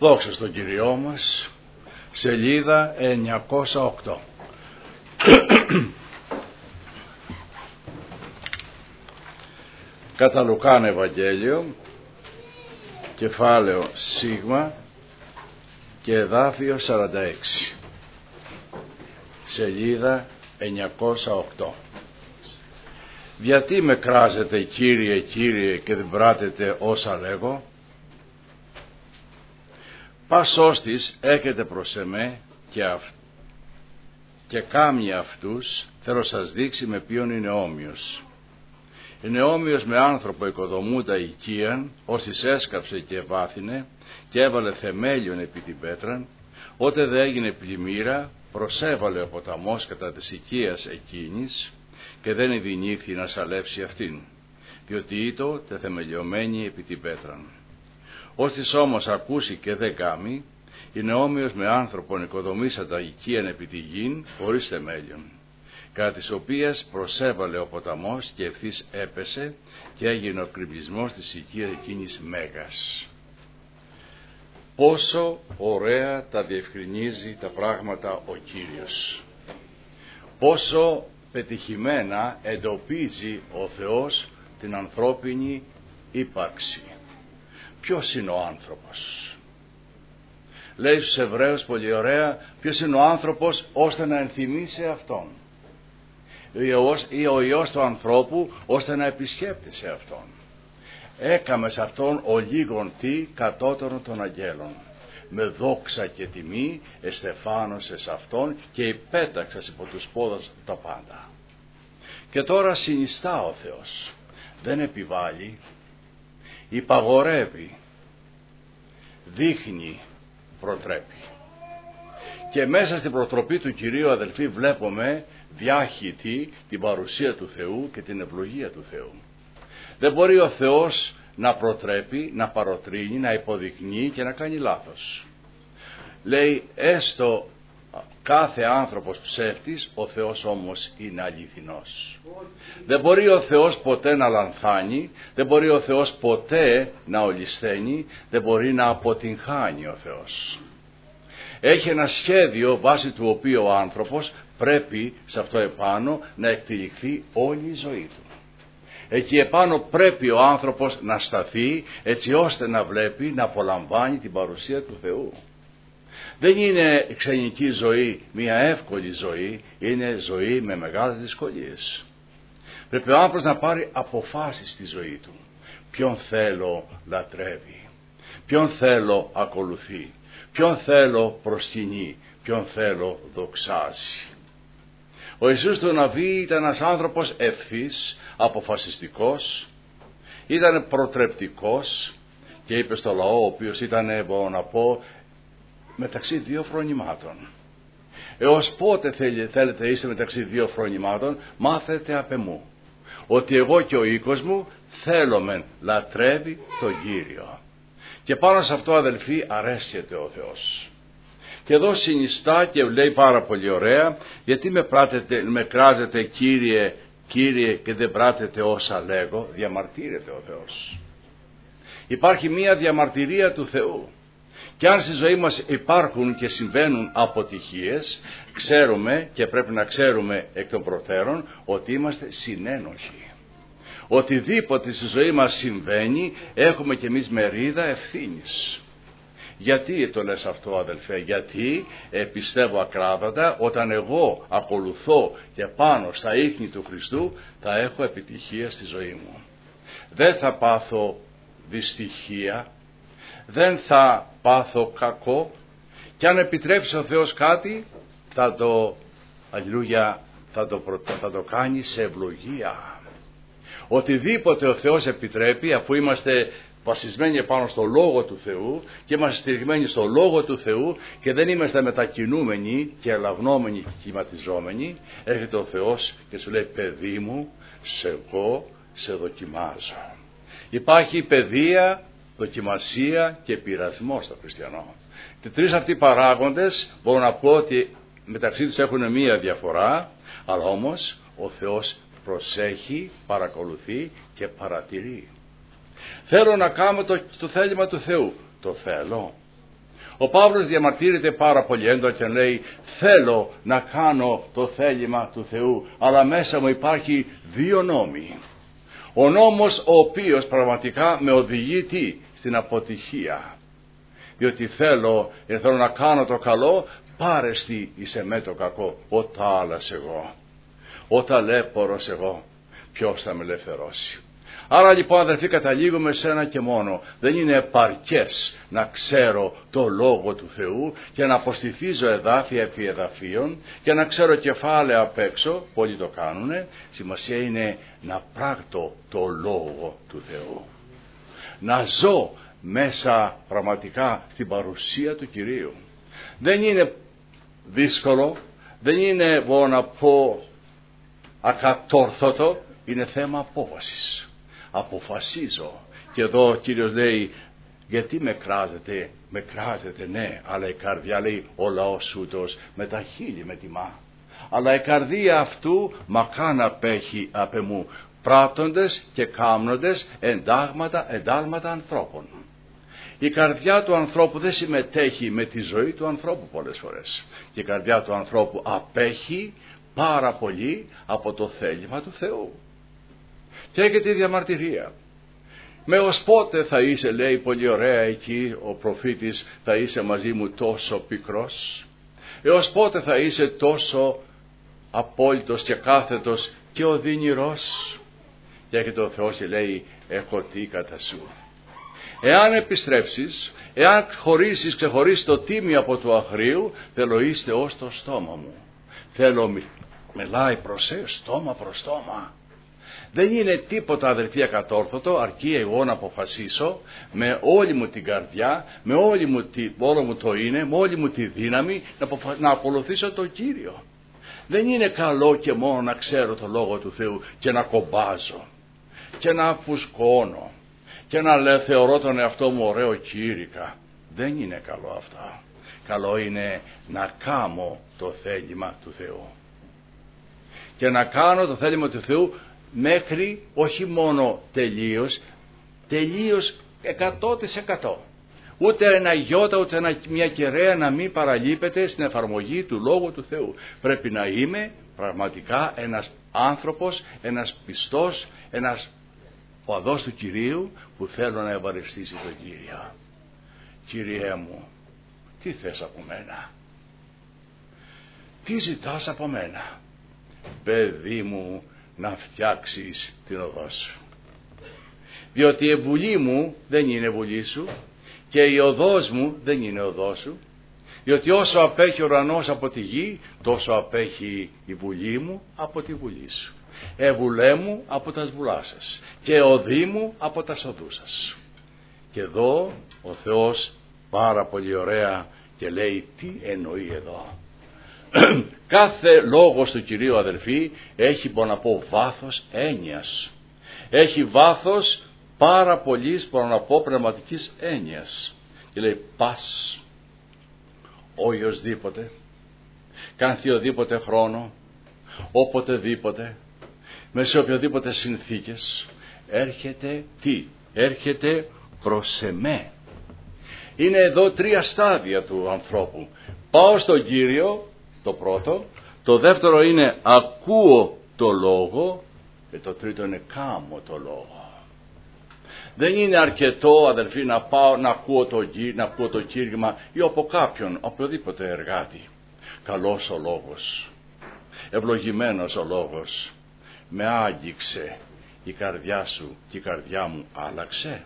Δόξα στον Κυριό μας, σελίδα 908. Κατά Λουκάν Ευαγγέλιο, κεφάλαιο Σίγμα και εδάφιο 46, σελίδα 908. Γιατί με κράζετε Κύριε, Κύριε, και δεν πράτετε όσα λέγω? Πας ώστις έχετε προς εμέ και κάμνοι αυτούς θέλω σας δείξει με ποιον είναι όμοιος. Είναι όμοιος με άνθρωπο οικοδομούντα οικίαν, ώστις έσκαψε και βάθινε και έβαλε θεμέλιον επί την πέτραν, ότε δε έγινε πλημμύρα, προσέβαλε ο ποταμός κατά της οικίας εκείνης και δεν ειδηνήθη να σαλέψει αυτήν, διότι ήτο τεθεμελιωμένη επί την πέτραν. Ώστις όμως ακούσει και δεν κάμει, είναι όμοιος με άνθρωπον οικοδομήσαντα οικίαν επί τη γην χωρίς θεμέλιον, κατά της οποίας προσέβαλε ο ποταμός και ευθύς έπεσε και έγινε ο κρυμπλισμός της οικίας εκείνης μέγας. Πόσο ωραία τα διευκρινίζει τα πράγματα ο Κύριος. Πόσο πετυχημένα εντοπίζει ο Θεός την ανθρώπινη ύπαρξη. Ποιος είναι ο άνθρωπος? Λέει στους Εβραίους πολύ ωραία, ποιος είναι ο άνθρωπος ώστε να ενθυμίσει αυτόν, ή ο Υιός του ανθρώπου ώστε να επισκέπτει σε αυτόν. Έκαμε σε αυτόν ο λίγον τι κατώτερον των αγγέλων, με δόξα και τιμή εστεφάνωσε σε αυτόν και υπέταξας υπό τους πόδας τα πάντα. Και τώρα συνιστά ο Θεός, δεν επιβάλλει, υπαγορεύει, δείχνει, προτρέπει. Και μέσα στην προτροπή του Κυρίου, αδελφοί, βλέπουμε διάχυτη την παρουσία του Θεού και την ευλογία του Θεού. Δεν μπορεί ο Θεός να προτρέπει, να παροτρύνει, να υποδεικνύει και να κάνει λάθος. Λέει έστω κάθε άνθρωπος ψεύτης, ο Θεός όμως είναι αληθινός. Δεν μπορεί ο Θεός ποτέ να λανθάνει, δεν μπορεί ο Θεός ποτέ να ολισθαίνει, δεν μπορεί να αποτυγχάνει ο Θεός. Έχει ένα σχέδιο βάσει του οποίου ο άνθρωπος πρέπει σε αυτό επάνω να εκτυλιχθεί όλη η ζωή του. Εκεί επάνω πρέπει ο άνθρωπος να σταθεί έτσι ώστε να βλέπει, να απολαμβάνει την παρουσία του Θεού. Δεν είναι η ξενική ζωή μια εύκολη ζωή, είναι ζωή με μεγάλες δυσκολίες. Πρέπει ο άνθρωπος να πάρει αποφάσεις στη ζωή του. Ποιον θέλω λατρεύει, ποιον θέλω ακολουθεί, ποιον θέλω προσκυνεί, ποιον θέλω δοξάζει. Ο Ιησούς του Ναβί ήταν ένας άνθρωπος ευθύς, αποφασιστικός, ήταν προτρεπτικός και είπε στο λαό, ο οποίος ήταν, μπορώ να πω, μεταξύ δύο φρονημάτων. Έως πότε θέλετε είστε μεταξύ δύο φρονημάτων? Μάθετε απ' εμού ότι εγώ και ο οίκος μου θέλομεν λατρεύει τον Κύριο. Και πάνω σε αυτό, αδελφοί, αρέσκεται ο Θεός. Και εδώ συνιστά και λέει πάρα πολύ ωραία, γιατί με κράζετε Κύριε, Κύριε, και δεν πράτετε όσα λέγω? Διαμαρτύρεται ο Θεός. Υπάρχει μία διαμαρτυρία του Θεού. Και αν στη ζωή μας υπάρχουν και συμβαίνουν αποτυχίες, ξέρουμε και πρέπει να ξέρουμε εκ των προτέρων ότι είμαστε συνένοχοι. Οτιδήποτε στη ζωή μας συμβαίνει έχουμε κι εμείς μερίδα ευθύνης. Γιατί το λες αυτό, αδελφέ? Γιατί πιστεύω ακράδαντα όταν εγώ ακολουθώ και πάνω στα ίχνη του Χριστού θα έχω επιτυχία στη ζωή μου. Δεν θα πάθω δυστυχία, δεν θα πάθω κακό, και αν επιτρέψει ο Θεός κάτι θα το, αλληλούια, θα το κάνει σε ευλογία. Οτιδήποτε ο Θεός επιτρέπει, αφού είμαστε βασισμένοι επάνω στο Λόγο του Θεού και είμαστε στηριγμένοι στο Λόγο του Θεού και δεν είμαστε μετακινούμενοι και ελαγνόμενοι και κυματιζόμενοι, έρχεται ο Θεός και σου λέει, παιδί μου, εγώ σε δοκιμάζω. Υπάρχει παιδεία, δοκιμασία και πειρασμό στο χριστιανό. Και τρεις αυτοί παράγοντες μπορώ να πω ότι μεταξύ τους έχουν μία διαφορά, αλλά όμως ο Θεός προσέχει, παρακολουθεί και παρατηρεί. Θέλω να κάνω το θέλημα του Θεού. Το θέλω. Ο Παύλος διαμαρτύρεται πάρα πολύ έντονα και λέει, θέλω να κάνω το θέλημα του Θεού, αλλά μέσα μου υπάρχει δύο νόμοι. Ο νόμος ο οποίος πραγματικά με οδηγεί στην αποτυχία. Διότι θέλω να κάνω το καλό, πάρεστη εις εμέ το κακό. Ο τάλας εγώ, ο ταλέπορος εγώ, ποιος θα με ελευθερώσει? Άρα λοιπόν αδερφοί, καταλήγουμε σε ένα και μόνο. Δεν είναι επαρκές να ξέρω το Λόγο του Θεού και να αποστηθίζω εδάφια επί εδαφίων και να ξέρω κεφάλαια απ' έξω, πολλοί το κάνουνε. Σημασία είναι να πράττω το Λόγο του Θεού. Να ζω μέσα πραγματικά στην παρουσία του Κυρίου. Δεν είναι δύσκολο, δεν είναι, μπορώ να πω, ακατόρθωτο, είναι θέμα απόφασης. Αποφασίζω. Και εδώ ο Κύριος λέει, γιατί με κράζετε, ναι, αλλά η καρδιά, λέει, ο λαός ούτως με τα χείλη με τιμά. Αλλά η καρδία αυτού μακράν απέχει απ' εμού, πράττοντες και κάμνοντες εντάλματα ανθρώπων. Η καρδιά του ανθρώπου δεν συμμετέχει με τη ζωή του ανθρώπου πολλές φορές. Και η καρδιά του ανθρώπου απέχει πάρα πολύ από το θέλημα του Θεού. Και έχετε τη διαμαρτυρία. Με ως πότε θα είσαι, λέει πολύ ωραία εκεί ο προφήτης, θα είσαι μαζί μου τόσο πικρός? Έως πότε θα είσαι τόσο απόλυτος και κάθετος και οδυνηρός? Και έχετε ο Θεός και λέει, έχω τι κατά σου. Εάν επιστρέψεις, εάν ξεχωρίσεις το τίμιο από το αχρίου, θέλω είστε ως το στόμα μου. Θέλω μιλάει προς στόμα προς στόμα. Δεν είναι τίποτα, αδερφοί, ακατόρθωτο, αρκεί εγώ να αποφασίσω με όλη μου την καρδιά, με όλο μου το είναι, με όλη μου τη δύναμη να ακολουθήσω τον Κύριο. Δεν είναι καλό και μόνο να ξέρω το Λόγο του Θεού και να κομπάζω και να φουσκώνω και να θεωρώ τον εαυτό μου ωραίο κήρυκα. Δεν είναι καλό αυτά. Καλό είναι να κάνω το θέλημα του Θεού. Και να κάνω το θέλημα του Θεού μέχρι όχι μόνο τελείως 100%. Ούτε ένα γιώτα, ούτε μια κεραία να μην παραλείπεται στην εφαρμογή του Λόγου του Θεού. Πρέπει να είμαι πραγματικά ένας άνθρωπος, ένας πιστός, ένας οπαδός του Κυρίου που θέλω να ευαριστήσει τον Κύριο. Κύριέ μου, τι θες από μένα? Τι ζητάς από μένα? Παιδί μου, να φτιάξεις την οδό σου. Διότι η βουλή μου δεν είναι βουλή σου και η οδός μου δεν είναι οδός σου. Διότι όσο απέχει ο ουρανός από τη γη, τόσο απέχει η βουλή μου από τη βουλή σου. Εβουλέ μου από τα σβουλά σας και οδή μου από τα σοδού σας. Και εδώ ο Θεός πάρα πολύ ωραία και λέει τι εννοεί εδώ. Κάθε λόγος του Κυρίου, αδελφοί, έχει, μπορώ να πω, βάθος έννοιας. Έχει βάθος πάρα πολλής, μπορώ να πω, πνευματικής έννοιας. Και λέει πας, οποιοσδήποτε, καθιοδήποτε χρόνο, οποτεδήποτε, με σε οποιοδήποτε συνθήκες, έρχεται τι? Έρχεται προς εμέ. Είναι εδώ τρία στάδια του ανθρώπου. Πάω στον Κύριο, το πρώτο. Το δεύτερο είναι ακούω το Λόγο. Και το τρίτο είναι κάμω το Λόγο. Δεν είναι αρκετό, αδελφοί, να πάω να ακούω το κήρυγμα ή από κάποιον, οποιοδήποτε εργάτη. Καλός ο Λόγος, ευλογημένος ο Λόγος, με άγγιξε η καρδιά σου και η καρδιά μου άλλαξε.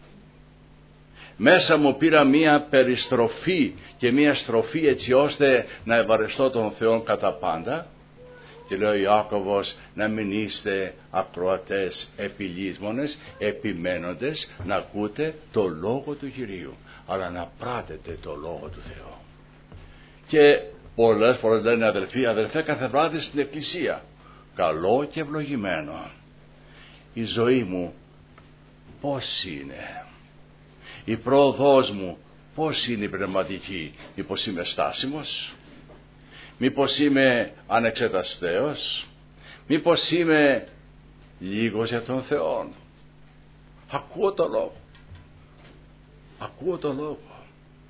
Μέσα μου πήρα μία περιστροφή και μία στροφή έτσι ώστε να ευαρεστώ τον Θεό κατά πάντα. Και λέει ο Ιάκωβος, να μην είστε ακροατές επιλύσμονες, επιμένοντες να ακούτε το Λόγο του Κυρίου, αλλά να πράτετε το Λόγο του Θεού. Και πολλές φορές λένε αδελφέ κάθε βράδυ στην εκκλησία, καλό και ευλογημένο. Η ζωή μου πώς είναι? Η πρόοδός μου πώς είναι η πνευματική? Μήπως είμαι στάσιμος? Μήπως είμαι ανεξεταστέος? Μήπως είμαι λίγος για τον Θεό? Ακούω το Λόγο. Ακούω το Λόγο.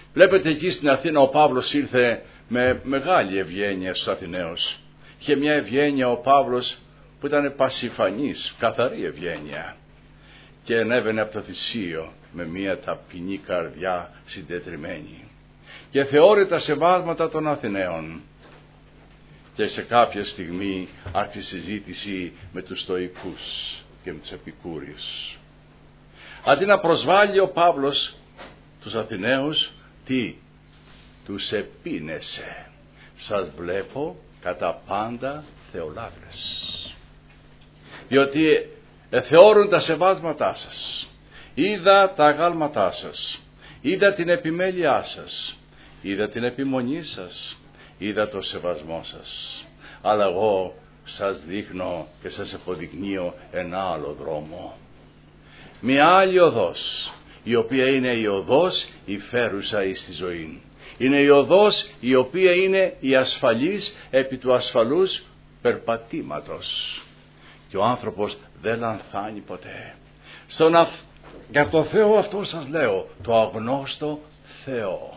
Βλέπετε εκεί στην Αθήνα ο Παύλος ήρθε με μεγάλη ευγένεια στους Αθηναίους. Είχε μια ευγένεια ο Παύλος που ήταν πασιφανής, καθαρή ευγένεια. Και ανέβαινε από το θυσίο με μια ταπεινή καρδιά συντετριμμένη. Και θεώρησε τα σεβάσματα των Αθηναίων. Και σε κάποια στιγμή άρχισε συζήτηση με τους Στοικούς και με τους Επικούριους. Αντί να προσβάλλει ο Παύλος τους Αθηναίους, τι? Τους επίνεσε. Σας βλέπω κατά πάντα θεολάτρες. Διότι θεώρουν τα σεβάσματά σας. Είδα τα αγάλματά σας. Είδα την επιμέλειά σας. Είδα την επιμονή σας. Είδα το σεβασμό σας. Αλλά εγώ σας δείχνω και σας αποδεικνύω ένα άλλο δρόμο. Μια άλλη οδός, η οποία είναι η οδός η φέρουσα εις τη ζωή. Είναι η οδός η οποία είναι η ασφαλής επί του ασφαλούς περπατήματος. Και ο άνθρωπος δεν λανθάνει ποτέ. Για το Θεό αυτό σας λέω, το αγνώστο Θεό.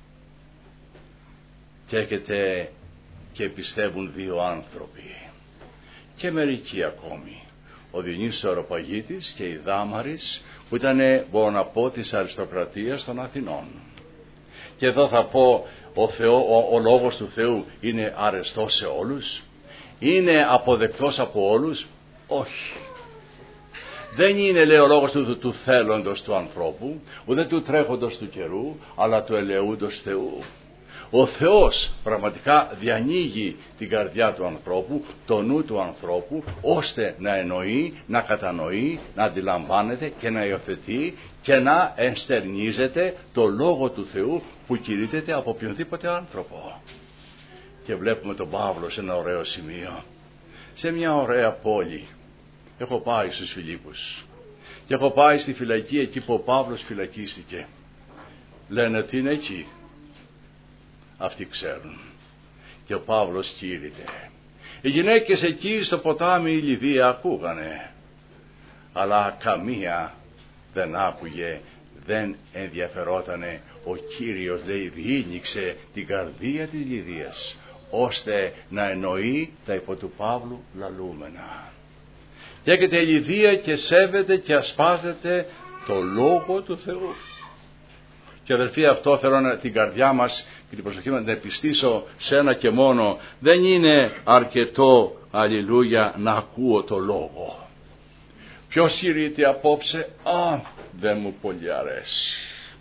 Και έρχεται και πιστεύουν δύο άνθρωποι και μερικοί ακόμη, ο Διονύσιος ο Αεροπαγίτης και η Δάμαρης, που ήταν, μπορώ να πω, της αριστοκρατίας των Αθηνών. Και εδώ θα πω, ο λόγος του Θεού είναι αρεστός σε όλους? Είναι αποδεκτός από όλους? Όχι. Δεν είναι, λέει, ο λόγος του θέλοντος του ανθρώπου, ούτε του τρέχοντος του καιρού, αλλά του ελεούντος Θεού. Ο Θεός πραγματικά διανοίγει την καρδιά του ανθρώπου, το νου του ανθρώπου, ώστε να εννοεί, να κατανοεί, να αντιλαμβάνεται και να υιοθετεί και να ενστερνίζεται το Λόγο του Θεού που κηρύττεται από οποιονδήποτε άνθρωπο. Και βλέπουμε τον Παύλο σε ένα ωραίο σημείο, σε μια ωραία πόλη. Έχω πάει στους Φιλίππους και έχω πάει στη φυλακή εκεί που ο Παύλος φυλακίστηκε. Λένε ότι είναι εκεί. Αυτοί ξέρουν. Και ο Παύλος κήρυτε. Οι γυναίκες εκεί στο ποτάμι η Λιδία ακούγανε, αλλά καμία δεν άκουγε, δεν ενδιαφερότανε. Ο Κύριος, λέει, διήνυξε την καρδία της Λιδίας, ώστε να εννοεί τα υπό του Παύλου λαλούμενα. Και έρχεται η Λιδία και σέβεται και ασπάζεται το Λόγο του Θεού. Και αδελφοί, αυτό θέλω την καρδιά μας και την προσοχή μας να επιστήσω σε ένα και μόνο. Δεν είναι αρκετό, αλληλούια, να ακούω το Λόγο. Ποιος κηρύττει απόψε? Δεν μου πολύ αρέσει.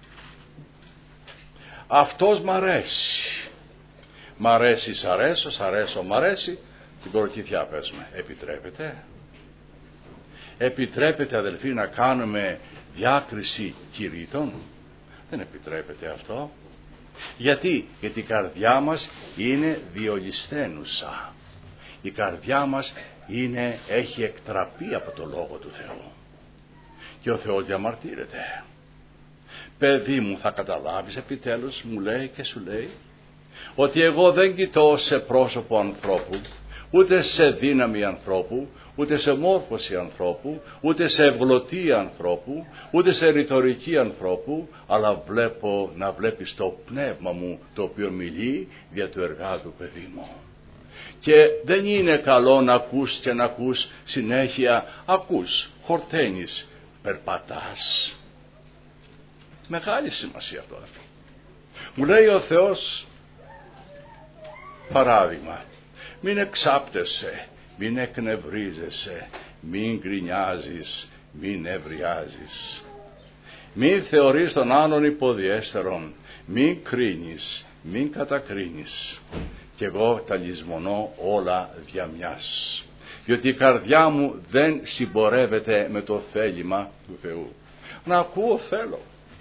Αυτός μ' αρέσει. Μ' αρέσει, σ' αρέσω, σ' αρέσω, μ' αρέσει. Την κοροκυθιά πες με. Επιτρέπεται? Επιτρέπεται, αδελφοί, να κάνουμε διάκριση κηρύττων? Δεν επιτρέπεται αυτό. Γιατί? Γιατί η καρδιά μας είναι διολυσθένουσα. Η καρδιά μας έχει εκτραπεί από το Λόγο του Θεού. Και ο Θεός διαμαρτύρεται. Παιδί μου, θα καταλάβεις επιτέλους, μου λέει και σου λέει, ότι εγώ δεν κοιτώ σε πρόσωπο ανθρώπου, ούτε σε δύναμη ανθρώπου, ούτε σε μόρφωση ανθρώπου, ούτε σε ευγλωτία ανθρώπου, ούτε σε ρητορική ανθρώπου, αλλά βλέπω να βλέπεις το πνεύμα μου, το οποίο μιλεί δια του εργάτου παιδί μου. Και δεν είναι καλό να ακούς και να ακούς συνέχεια, ακούς, χορταίνεις, περπατάς. Μεγάλη σημασία αυτό. Μου λέει ο Θεός, παράδειγμα, μην εξάπτεσαι, μην εκνευρίζεσαι, μην γκρινιάζεις, μην ευριάζεις. Μην θεωρείς τον άλλον υποδιέστερον, μην κρίνεις, μην κατακρίνεις. Και εγώ τα λησμονώ όλα δια μιας. Διότι η καρδιά μου δεν συμπορεύεται με το θέλημα του Θεού. Να ακούω θέλω.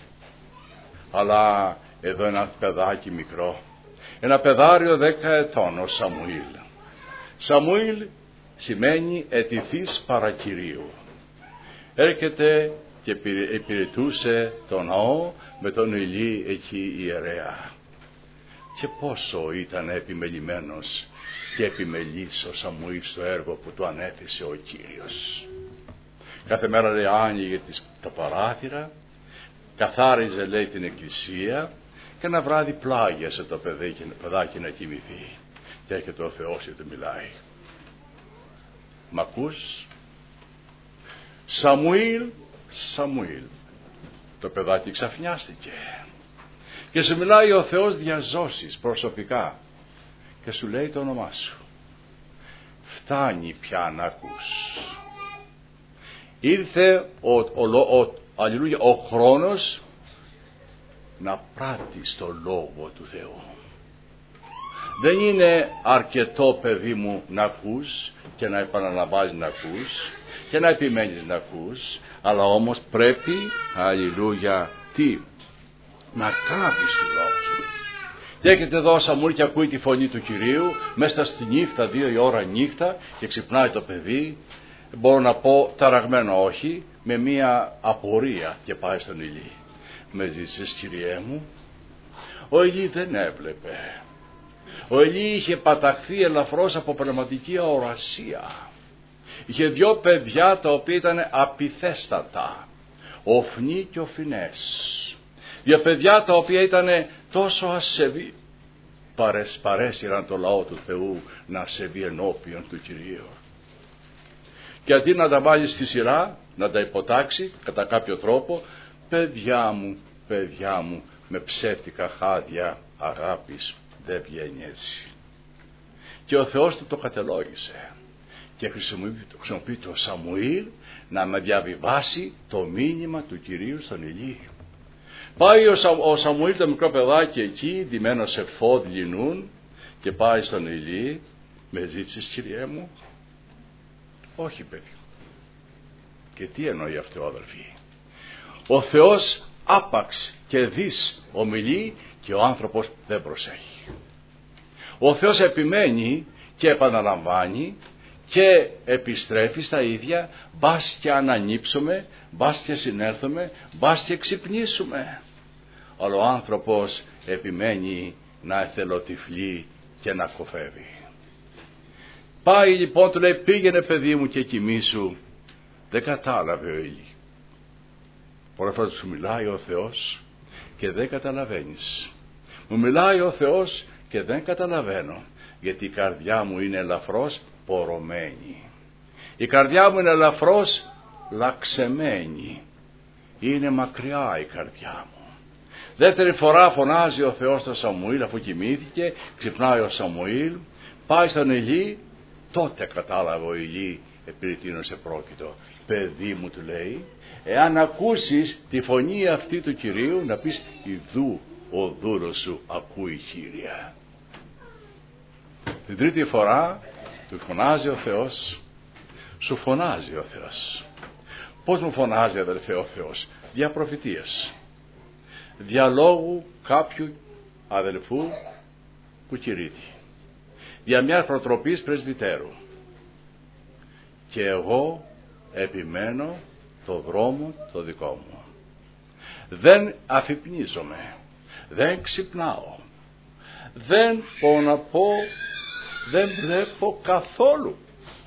Αλλά εδώ ένα παιδάκι μικρό, ένα παιδάριο 10 ετών, ο Σαμουήλ. Σαμουήλ σημαίνει ετηθής παρακυρίου. Έρχεται και υπηρετούσε τον ναό με τον Ηλί εκεί ιερέα. Και πόσο ήταν επιμελημένος και επιμελής ο Σαμουήλ στο έργο που του ανέθεσε ο Κύριος. Κάθε μέρα, λέει, άνοιγε τα παράθυρα, καθάριζε, λέει, την εκκλησία, Και ένα βράδυ πλάγιασε το παιδάκι να κοιμηθεί. Και έρχεται ο Θεός και του μιλάει. Μ' ακούς? Σαμουήλ, Σαμουήλ. Το παιδάκι ξαφνιάστηκε. Και σου μιλάει ο Θεός διαζώσεις προσωπικά. Και σου λέει το όνομά σου. Φτάνει πια να ακούς. Ήρθε ο χρόνος να πράττεις το Λόγο του Θεού. Δεν είναι αρκετό, παιδί μου, να ακούς και να επαναλαμβάνεις να ακούς και να επιμένεις να ακούς, αλλά όμως πρέπει, αλληλούια, τι? Να κάνεις του Λόγου σου. Και έρχεται εδώ ο Σαμουήλ και ακούει τη φωνή του Κυρίου μέσα στη νύχτα, 2 η ώρα νύχτα, και ξυπνάει το παιδί, μπορώ να πω ταραγμένο όχι, με μία απορία, και πάει στον Ηλί. Με ζήτησες, Κυριέ μου? Ο Ηλί δεν έβλεπε. Ο Ηλί είχε παταχθεί ελαφρώς από πνευματική αορασία. Είχε 2 παιδιά τα οποία ήταν απειθέστατα, Οφνί και Οφινές. 2 παιδιά τα οποία ήταν τόσο ασεβή. Παρέσυραν το λαό του Θεού να ασεβεί ενώπιον του Κυρίου. Και αντί να τα βάλει στη σειρά, να τα υποτάξει κατά κάποιο τρόπο, παιδιά μου, με ψεύτικα χάδια αγάπης δεν βγαίνει έτσι. Και ο Θεός του το κατελόγησε. Και χρησιμοποιεί το Σαμουήλ να με διαβιβάσει το μήνυμα του Κυρίου στον Ηλί. Πάει ο Σαμουήλ, το μικρό παιδάκι εκεί, ντυμένο σε φόδι λινούν, και πάει στον Ηλί. Με ζήτησες, Κυριέ μου? Όχι, παιδί. Και τι εννοεί αυτό, αδελφοί? Ο Θεός άπαξ και δις ομιλεί και ο άνθρωπος δεν προσέχει. Ο Θεός επιμένει και επαναλαμβάνει και επιστρέφει στα ίδια, μπας και ανανύψουμε, μπας και συνέλθουμε, μπας και ξυπνήσουμε. Αλλά ο άνθρωπος επιμένει να εθελοτυφλεί και να κοφεύει. Πάει λοιπόν, του λέει, πήγαινε παιδί μου και κοιμήσου. Δεν κατάλαβε ο Ηλί. Πολλές φορές σου μιλάει ο Θεός και δεν καταλαβαίνεις. Μου μιλάει ο Θεός και δεν καταλαβαίνω, γιατί η καρδιά μου είναι ελαφρώς πορωμένη. Η καρδιά μου είναι ελαφρώς λαξεμένη. Είναι μακριά η καρδιά μου. Δεύτερη φορά φωνάζει ο Θεός στον Σαμουήλ, αφού κοιμήθηκε, ξυπνάει ο Σαμουήλ, πάει στον Ηλί. Τότε κατάλαβε ο Ηλί επί τίνος επρόκειτο. Παιδί μου, του λέει, εάν ακούσεις τη φωνή αυτή του Κυρίου, να πεις, ιδού ο δούρος σου ακούει, Κύριε. Την τρίτη φορά του φωνάζει ο Θεός. Σου φωνάζει ο Θεός. Πώς μου φωνάζει, αδελφέ, ο Θεός? Δια προφητείας, δια λόγου κάποιου αδελφού Κουκυρίτη, δια μιας προτροπής πρεσβυτέρου. Και εγώ επιμένω το δρόμο το δικό μου. Δεν αφυπνίζομαι, δεν ξυπνάω, δεν μπορώ να πω, δεν βλέπω καθόλου.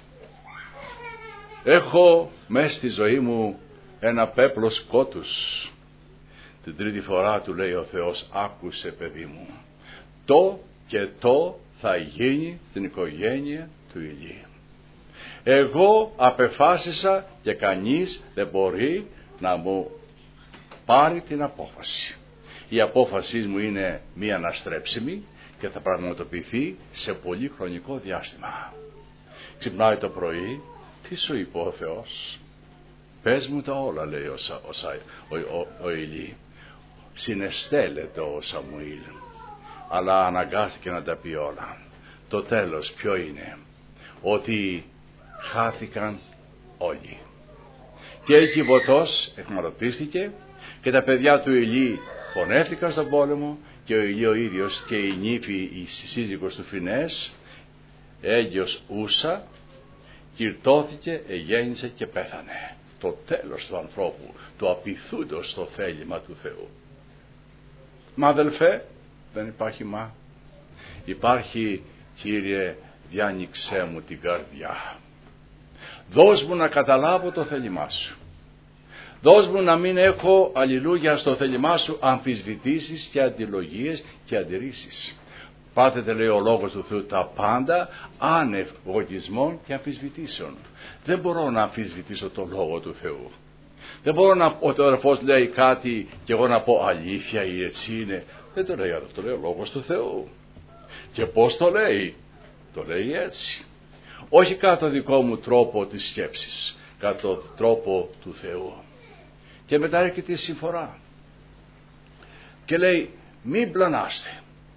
Έχω μέσα στη ζωή μου ένα πέπλο σκότους. Την τρίτη φορά του λέει ο Θεός, άκουσε, παιδί μου, το και το θα γίνει στην οικογένεια του Ηλί. Εγώ απεφάσισα και κανείς δεν μπορεί να μου πάρει την απόφαση. Η απόφαση μου είναι μία αναστρέψιμη και θα πραγματοποιηθεί σε πολύ χρονικό διάστημα. Ξυπνάει το πρωί, τι σου είπε ο Θεός? Πες μου τα όλα, λέει ο Ηλί. Συναισθέλεται ο Σαμουήλ, αλλά αναγκάστηκε να τα πει όλα. Το τέλος ποιο είναι? Ότι χάθηκαν όλοι. Και εκεί Βοτός εχματοπίστηκε και τα παιδιά του Ηλί πονέθηκαν στον πόλεμο, και ο Ηλί ο ίδιος και η νύφη, η σύζυγος του Φινές, έγκυος Ούσα, κυρτώθηκε, εγέννησε και πέθανε. Το τέλος του ανθρώπου, το απειθούντος στο θέλημα του Θεού. Μα αδελφέ, δεν υπάρχει μα. Υπάρχει, Κύριε, διάνοιξέ μου την καρδιά. Δώσ' μου να καταλάβω το θέλημά σου. Δώσ' μου να μην έχω, αλληλούια, στο θέλημά σου αμφισβητήσεις και αντιλογίες και αντιρρήσεις. Πάθετε, λέει ο λόγος του Θεού, τα πάντα άνευ γογισμών και αμφισβητήσεων. Δεν μπορώ να αμφισβητήσω τον λόγο του Θεού. Δεν μπορώ να, ο αδερφός λέει κάτι και εγώ να πω αλήθεια ή έτσι είναι. Δεν το λέει αυτό, το λέει ο λόγος του Θεού. Και πώς το λέει? Το λέει έτσι. Όχι κατά το δικό μου τρόπο της σκέψης, κατά το τρόπο του Θεού. Και μετά έρχεται η συμφορά. Και λέει, μην πλανάστε.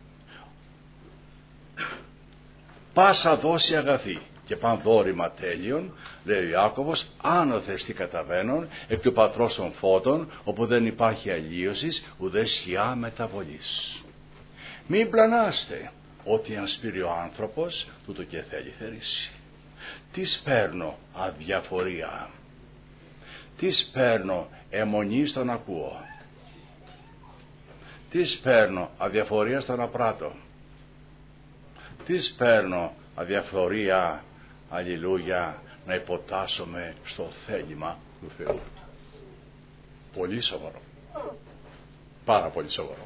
Πάσα δόση αγαθή και πανδόρημα τέλειων, λέει ο Ιάκωβος, άνωθες τι καταβαίνουν, εκ του πατρός των φώτων, όπου δεν υπάρχει αλλίωσης, ουδέ σκιά μεταβολής. Μην πλανάστε, ότι αν σπείρει ο άνθρωπος, τούτο και θέλει θερήσει. Τι σπέρνω? Αδιαφορία. Τι σπέρνω? Αιμονή στον ακούω. Τι σπέρνω? Αδιαφορία στον απράττω. Τι σπέρνω? Αδιαφορία, αλληλούια, να υποτάσσομαι στο θέλημα του Θεού. Πολύ σοβαρό. Πάρα πολύ σοβαρό.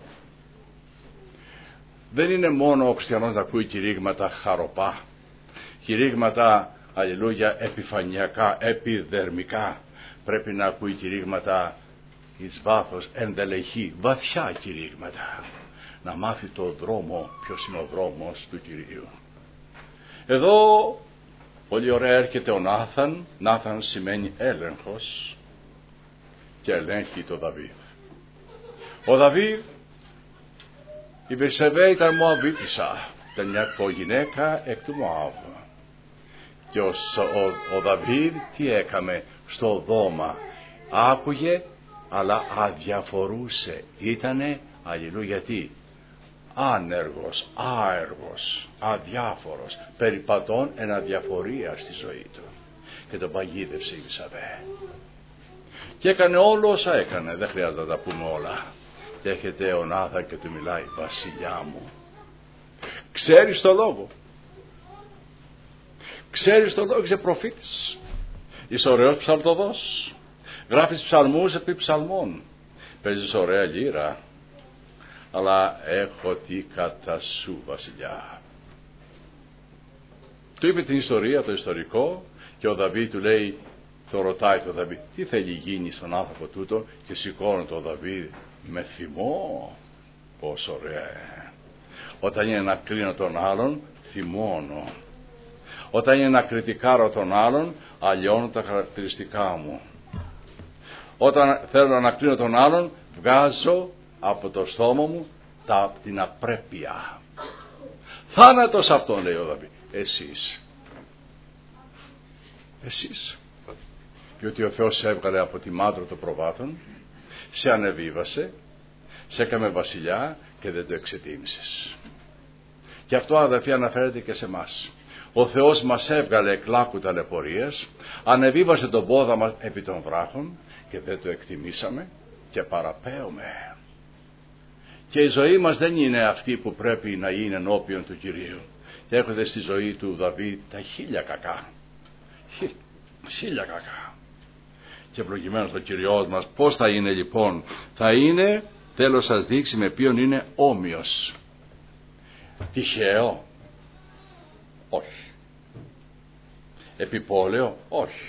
Δεν είναι μόνο ο χριστιανός να ακούει κηρύγματα χαροπά, κηρύγματα, αλληλούια, επιφανειακά, επιδερμικά. Πρέπει να ακούει κηρύγματα εις βάθος, ενδελεχή, βαθιά κηρύγματα. Να μάθει το δρόμο, ποιος είναι ο δρόμος του Κυρίου. Εδώ πολύ ωραία έρχεται ο Νάθαν. Νάθαν σημαίνει έλεγχος και ελέγχει το Δαβίδ. Ο Δαβίδ, η Βερσεβέ ήταν Μωαβίτισσα, ήταν μια γυναίκα εκ του Μωάβ. Και ο Δαβίδ τι έκαμε? Στο δώμα άκουγε αλλά αδιαφορούσε. Ήτανε, αλληλούια, γιατί? Άνεργος, άεργος, αδιάφορος, περιπατών εν αδιαφορία στη ζωή του. Και τον παγίδευσε η Βερσεβέ. Και έκανε όλο όσα έκανε, δεν χρειάζεται να τα πούμε όλα. Και έρχεται ο Νάθαν και του μιλάει, βασιλιά μου, ξέρεις το λόγο. Ξέρεις το λόγο, είσαι προφήτης. Είσαι ωραίος ψαλτοδός. Γράφεις ψαλμούς επί ψαλμών. Παίζεις ωραία λύρα. Αλλά έχω τι κατά σου, βασιλιά. Του είπε την ιστορία, το ιστορικό, και ο Δαβίδ του λέει, το ρωτάει το Δαβίδ, τι θέλει γίνει στον άνθρωπο τούτο, και σηκώνει το Δαβίδ με θυμό. Πόσο ωραία. Όταν είναι να κρίνω τον άλλον, θυμώνω. Όταν είναι να κριτικάρω τον άλλον, αλλοιώνω τα χαρακτηριστικά μου. Όταν θέλω να ανακρίνω τον άλλον, βγάζω από το στόμα μου την απρέπεια. Θάνατος αυτόν, λέει ο Δαβίδ. Εσείς. Διότι ο Θεός σε έβγαλε από τη μάντρα των προβάτων, σε ανεβίβασε, σε έκαμε βασιλιά και δεν το εξετίμησες. Και αυτό, αδελφοί, αναφέρεται και σε εμάς. Ο Θεός μας έβγαλε εκ λάκκου ταλαιπωρίας, ανεβίβασε τον πόδα μας επί των βράχων και δεν το εκτιμήσαμε και παραπέουμε. Και η ζωή μας δεν είναι αυτή που πρέπει να είναι ενώπιον του Κυρίου. Και έρχονται στη ζωή του Δαβίδ τα 1000 κακά. 1000 κακά. Και ευλογημένος ο Κυριός μας. Πώς θα είναι λοιπόν? Θα είναι, θέλω σας δείξει με ποιον είναι όμοιος. Τυχαίο? Όχι. Επιπόλαιο? Όχι.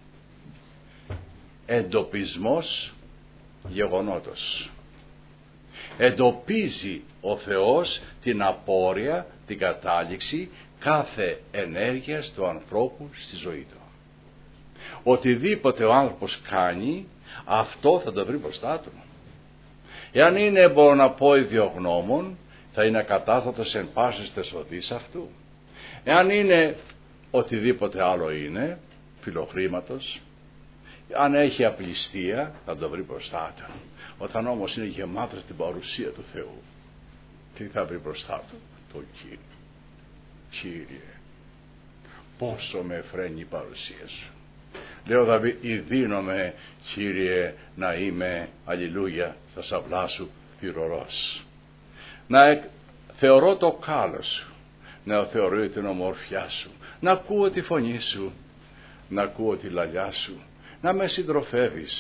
Εντοπισμός γεγονότος. Εντοπίζει ο Θεός την απόρρεια, την κατάληξη κάθε ενέργειας του ανθρώπου στη ζωή του. Οτιδήποτε ο άνθρωπος κάνει, αυτό θα το βρει μπροστά του. Εάν είναι, μπορώ να πω, ιδιογνώμων, θα είναι ακατάστατος εν πάσης τεσοδής αυτού. Εάν είναι οτιδήποτε άλλο είναι, φιλοχρήματος, αν έχει απληστία, θα το βρει μπροστά του. Όταν όμως είναι γεμάτος την παρουσία του Θεού, τι θα βρει μπροστά του? Το Κύριο. Κύριε, πόσο με φρένει η παρουσία σου. Λέω Δαβίδ, ειδύνομαι, Κύριε, να είμαι, αλληλούια, στα σαυλά σου θυρωρός. Να θεωρώ το κάλος σου, να θεωρώ την ομορφιά σου, να ακούω τη φωνή σου, να ακούω τη λαλιά σου, να με συντροφεύεις,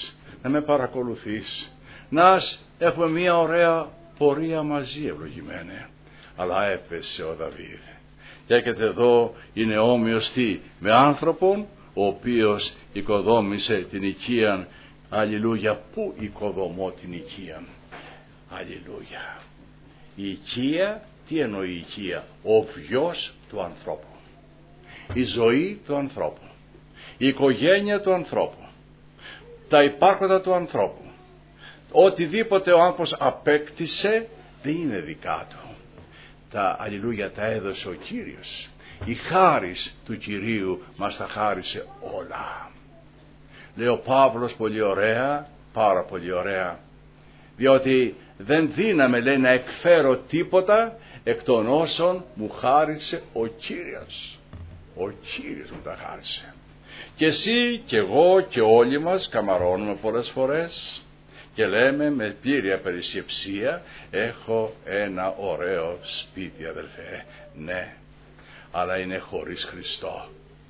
να με παρακολουθείς, να έχουμε μια ωραία πορεία μαζί, ευλογημένε. Αλλά έπεσε ο Δαβίδ. Και έρχεται εδώ, είναι όμοιος τι, με άνθρωπον ο οποίος οικοδόμησε την οικίαν. Αλληλούια. Πού οικοδομώ την οικίαν? Αλληλούια. Η οικία, τι εννοεί η οικία? Ο βιος του ανθρώπου, η ζωή του ανθρώπου, η οικογένεια του ανθρώπου, τα υπάρχοντα του ανθρώπου. Οτιδήποτε ο άνθρωπος απέκτησε δεν είναι δικά του. Τα αλληλούια τα έδωσε ο Κύριος. Η χάρις του Κυρίου μας τα χάρισε όλα. Λέει ο Παύλος πολύ ωραία, πάρα πολύ ωραία, διότι δεν δύναμε, λέει, να εκφέρω τίποτα εκ των όσων μου χάρισε ο Κύριος. Ο Κύριος μου τα χάρισε. Και εσύ και εγώ και όλοι μας καμαρώνουμε πολλές φορές και λέμε με πλήρη απερισιεψία, έχω ένα ωραίο σπίτι, αδελφέ. Ναι, αλλά είναι χωρίς Χριστό.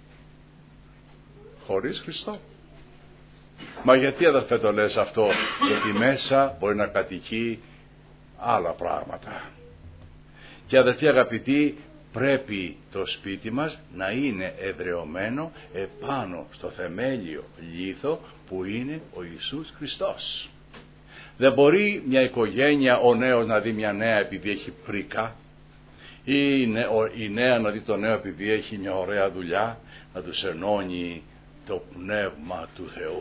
Χωρίς Χριστό. Μα γιατί, αδελφέ, το λες αυτό? Γιατί μέσα μπορεί να κατοικεί άλλα πράγματα. Και αδελφοί αγαπητοί, πρέπει το σπίτι μας να είναι εδραιωμένο επάνω στο θεμέλιο λίθο που είναι ο Ιησούς Χριστός. Δεν μπορεί μια οικογένεια, ο νέος να δει μια νέα επειδή έχει πρίκα, ή η νέα να δει το νέο επειδή έχει μια ωραία δουλειά, να τους ενώνει το πνεύμα του Θεού.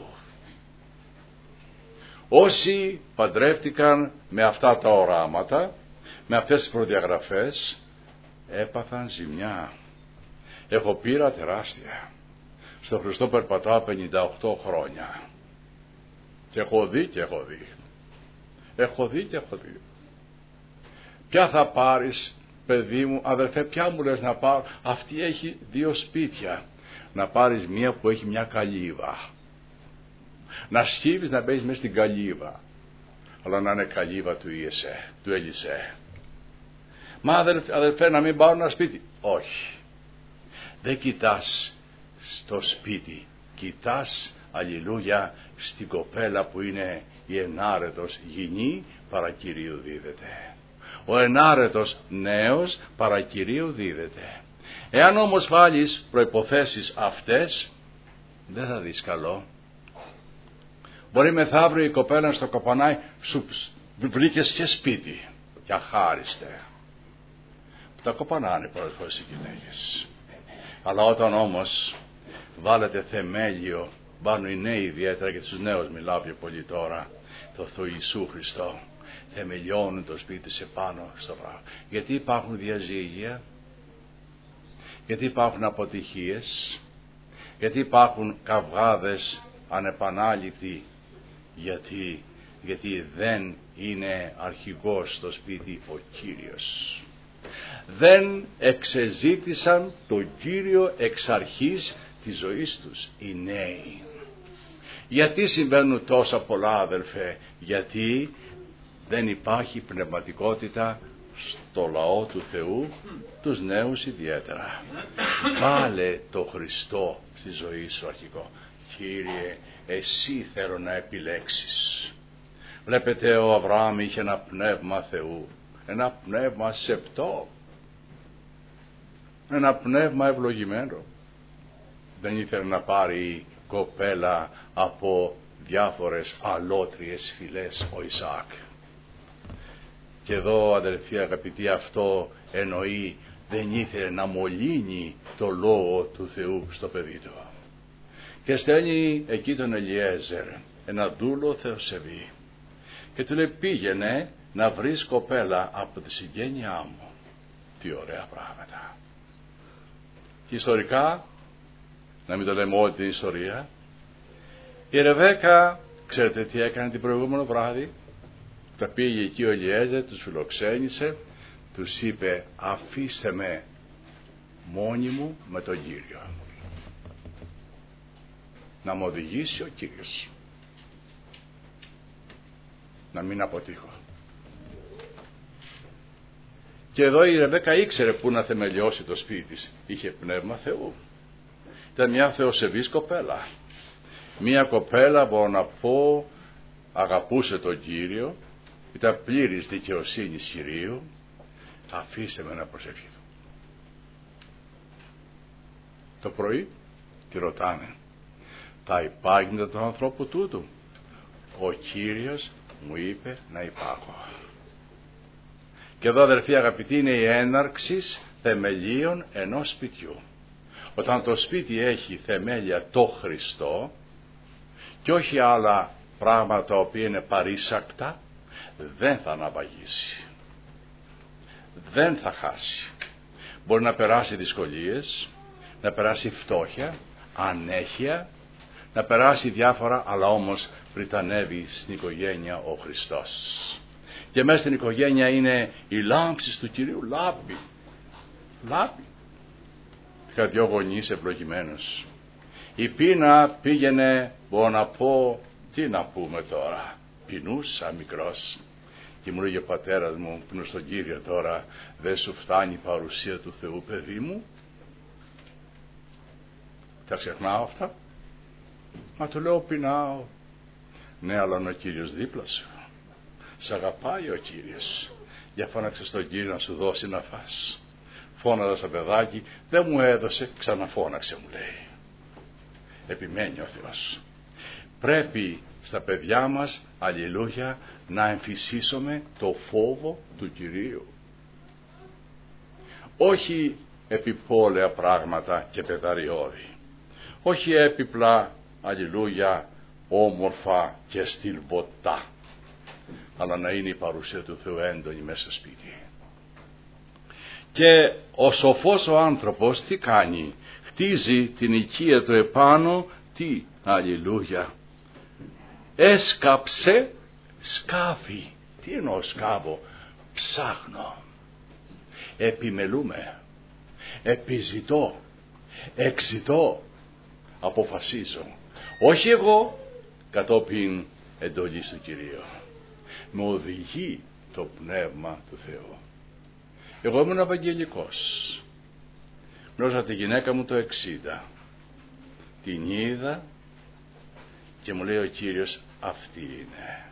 Όσοι παντρεύτηκαν με αυτά τα οράματα, με αυτές τις προδιαγραφές, έπαθαν ζημιά. Έχω πείρα τεράστια. Στο Χριστό περπατάω 58 χρόνια. Και έχω δει και έχω δει. Έχω δει και έχω δει. Ποια θα πάρεις, παιδί μου, αδελφέ, ποια μου λες να πάρω? Αυτή έχει 2 σπίτια. Να πάρεις μία που έχει μια καλύβα. Να σκύβεις να μπαίνεις μέσα στην καλύβα. Αλλά να είναι καλύβα του Ελισέ. Μα αδελφέ, να μην πάρω ένα σπίτι? Όχι. Δεν κοιτάς στο σπίτι. Κοιτάς, αλληλούια, στην κοπέλα που είναι η ενάρετος γυνή, παρακυρίου δίδεται. Ο ενάρετος νέος παρακυρίου δίδεται. Εάν όμως βάλεις προϋποθέσεις αυτές, δεν θα δεις καλό. Μπορεί μεθαύριο η κοπέλα στο κοπανάει, σου βρήκες και σπίτι και αχάριστε. Τα κοπανάνε πολλές φορές οι γυναίκες. Αλλά όταν όμως βάλετε θεμέλιο, βάλουν οι νέοι ιδιαίτερα, και τους νέους μιλάω πιο πολύ τώρα, το Ιησού Χριστό, θεμελιώνουν το σπίτι σε πάνω στο πράγμα. Γιατί υπάρχουν διαζύγια, γιατί υπάρχουν αποτυχίες, γιατί υπάρχουν καυγάδες ανεπανάληπτοι, γιατί δεν είναι αρχηγός στο σπίτι ο Κύριος. Δεν εξεζήτησαν τον Κύριο εξ αρχής της ζωής τους οι νέοι. Γιατί συμβαίνουν τόσα πολλά, αδελφέ? Γιατί δεν υπάρχει πνευματικότητα στο λαό του Θεού, τους νέους ιδιαίτερα. Βάλε το Χριστό στη ζωή σου αρχικό. Κύριε, εσύ θέλω να επιλέξεις. Βλέπετε, ο Αβραάμ είχε ένα πνεύμα Θεού, ένα πνεύμα σεπτό, ένα πνεύμα ευλογημένο. Δεν ήθελε να πάρει κοπέλα από διάφορες αλότριες φυλές ο Ισαάκ. Και εδώ, αδελφοί αγαπητοί, αυτό εννοεί, δεν ήθελε να μολύνει το λόγο του Θεού στο παιδί του. Και στέλνει εκεί τον Ελιέζερ, ένα δούλο θεοσεβή, και του λέει, πήγαινε να βρεις κοπέλα από τη συγγένειά μου. Τι ωραία πράγματα. Και ιστορικά, να μην το λέμε όλη την ιστορία, η Ρεβέκα, ξέρετε τι έκανε την προηγούμενο βράδυ? Τα πήγε εκεί ο Ελιέζερ, τους φιλοξένησε, τους είπε, αφήστε με μόνη μου με τον Κύριο. Να μου οδηγήσει ο Κύριος. Να μην αποτύχω. Και εδώ η Ρεβέκα ήξερε πού να θεμελιώσει το σπίτι της. Είχε πνεύμα Θεού. Ήταν μια θεοσεβής κοπέλα. Μια κοπέλα, μπορώ να πω, αγαπούσε τον Κύριο, ήταν πλήρης δικαιοσύνης Κυρίου, αφήστε με να προσευχηθώ. Το πρωί τη ρωτάνε, θα υπάγνεται τον ανθρώπου τούτου? Ο Κύριος μου είπε να υπάγω. Και εδώ, αδερφοί αγαπητοί, είναι η έναρξη θεμελίων ενός σπιτιού. Όταν το σπίτι έχει θεμέλια το Χριστό και όχι άλλα πράγματα τα οποία είναι παρήσακτα, δεν θα αναβαγίσει, δεν θα χάσει. Μπορεί να περάσει δυσκολίες, να περάσει φτώχεια, ανέχεια, να περάσει διάφορα, αλλά όμως πριτανεύει στην οικογένεια ο Χριστός. Και μέσα στην οικογένεια είναι η λάμψη του Κυρίου λάμπει. Είχα 2 γονείς ευλογημένους. Η πείνα πήγαινε, μπορώ να πω, τι να πούμε τώρα, πεινούσα μικρός. Και μου λέγε ο πατέρας μου, που είναι στον Κύριο τώρα, δεν σου φτάνει η παρουσία του Θεού, παιδί μου? Τα ξεχνάω αυτά? Μα του λέω, πεινάω. Ναι, αλλά είναι ο Κύριος δίπλα σου. Σ' αγαπάει ο Κύριος. Για φώναξε στον Κύριο να σου δώσει να φας. Φώναζα στα παιδάκι, δεν μου έδωσε, ξαναφώναξε, μου λέει. Επιμένει ο Θεός. Πρέπει στα παιδιά μας, αλληλούια, να εμφυσίσουμε το φόβο του Κυρίου. Όχι επιπόλαια πράγματα και πεδαριώδη. Όχι έπιπλα, αλληλούια, όμορφα και στυλβωτά. Αλλά να είναι η παρουσία του Θεού έντονη μέσα στο σπίτι. Και ο σοφός ο άνθρωπος τι κάνει? Χτίζει την οικία του επάνω, τι? Αλληλούια. Έσκαψε σκάφη. Τι εννοώ σκάβω? Ψάχνω, επιμελούμε, επιζητώ, εξητώ, αποφασίζω. Όχι εγώ, κατόπιν εντολής του Κυρίου. Με οδηγεί το Πνεύμα του Θεού. Εγώ ήμουν ευαγγελικός. Γνώρισα τη γυναίκα μου το 60. Την είδα και μου λέει ο Κύριος, αυτή είναι.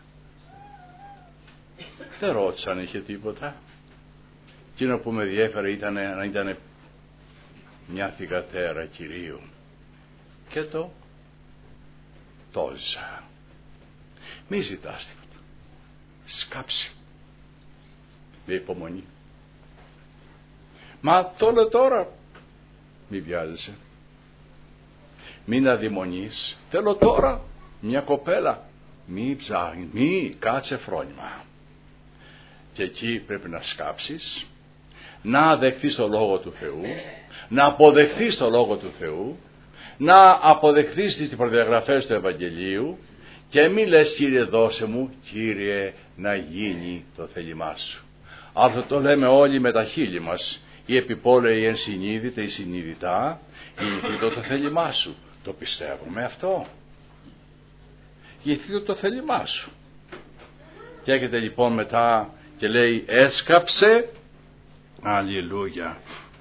Δεν ρώτησα αν είχε τίποτα. Εκείνο που με διέφερε ήταν να ήταν μια θυγατέρα Κυρίου. Και το ζήσα. Μη ζητάς τίποτα. Σκάψε. Με υπομονή. Μα το λέω τώρα. Μη βιάζεσαι. Μην αδειμονείς. Θέλω τώρα μια κοπέλα. Μη ψάχνει. Μη κάτσε φρόνημα. Και εκεί πρέπει να σκάψεις, να δεχθείς το Λόγο του Θεού, να αποδεχθείς το Λόγο του Θεού, να αποδεχθείς τις προδιαγραφές του Ευαγγελίου και μη λες, Κύριε δώσε μου, Κύριε να γίνει το θέλημά σου. Αυτό το λέμε όλοι με τα χείλη μας, ή επιπόλαια ή ενσυνείδητα ή συνειδητά, γίνει το θέλημά σου. Το πιστεύουμε αυτό? Γίνει το θέλημά σου. Και έρχεται λοιπόν μετά και λέει έσκαψε, αλληλούια.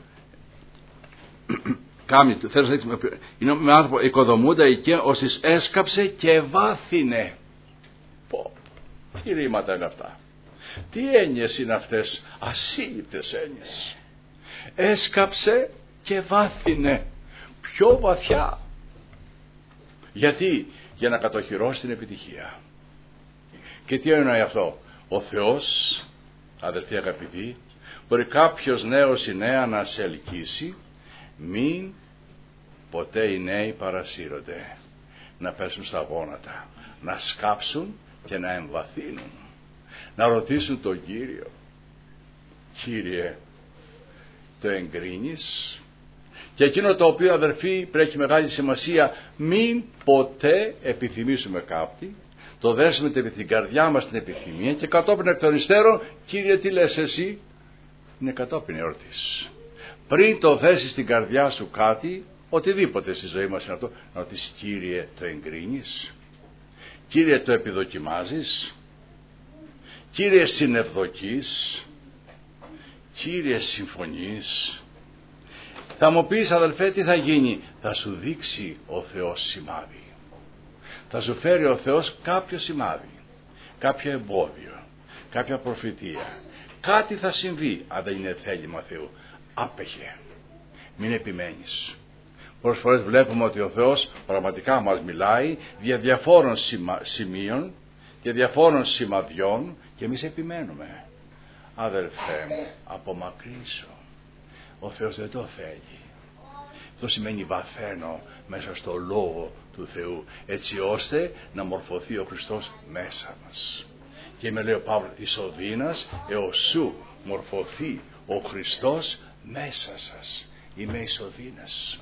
Κάμει, θέλω να δείξουμε, είναι με άνθρωπο οικοδομούντα οικία, όσοι έσκαψε και βάθινε. Πω, τι ρήματα είναι αυτά? Τι έννοιες είναι αυτές? Ασύλληπτες έννοιες. Έσκαψε και βάθινε. Πιο βαθιά. Γιατί? Για να κατοχυρώσει την επιτυχία. Και τι εννοεί αυτό? Ο Θεός, αδελφοί αγαπητοί, μπορεί κάποιος νέος ή νέα να σε ελκύσει, μην ποτέ οι νέοι παρασύρονται, να πέσουν στα γόνατα, να σκάψουν και να εμβαθύνουν, να ρωτήσουν τον Κύριο, Κύριε, το εγκρίνεις? Και εκείνο το οποίο, αδερφοί, πρέπει μεγάλη σημασία, μην ποτέ επιθυμήσουμε κάτι, το δέσουμε την καρδιά μας την επιθυμία και κατόπιν εκ των υστέρων, Κύριε τι λες εσύ? Είναι κατόπιν εορτής. Πριν το θέσεις στην καρδιά σου κάτι, οτιδήποτε στη ζωή μας είναι αυτό, να ρωτήσεις, Κύριε το εγκρίνεις? Κύριε το επιδοκιμάζεις? Κύριε συνευδοκείς? Κύριε συμφωνείς? Θα μου πεις, αδελφέ, τι θα γίνει? Θα σου δείξει ο Θεός σημάδι. Θα σου φέρει ο Θεός κάποιο σημάδι. κάποιο εμπόδιο, κάποια προφητεία. Κάτι θα συμβεί αν δεν είναι θέλημα Θεού. Άπεχε. Μην επιμένεις. Πολλές φορές βλέπουμε ότι ο Θεός πραγματικά μας μιλάει για διαφόρων σημείων και διαφόρων σημαδιών και εμείς επιμένουμε. Αδελφέ μου, απομακρύσω. Ο Θεός δεν το θέλει. Αυτό σημαίνει βαθαίνω μέσα στο Λόγο του Θεού, έτσι ώστε να μορφωθεί ο Χριστός μέσα μας. Και με λέει ο Παύλος, ισοδύνας εωσού μορφωθεί ο Χριστός μέσα σας. Είμαι ισοδύνας.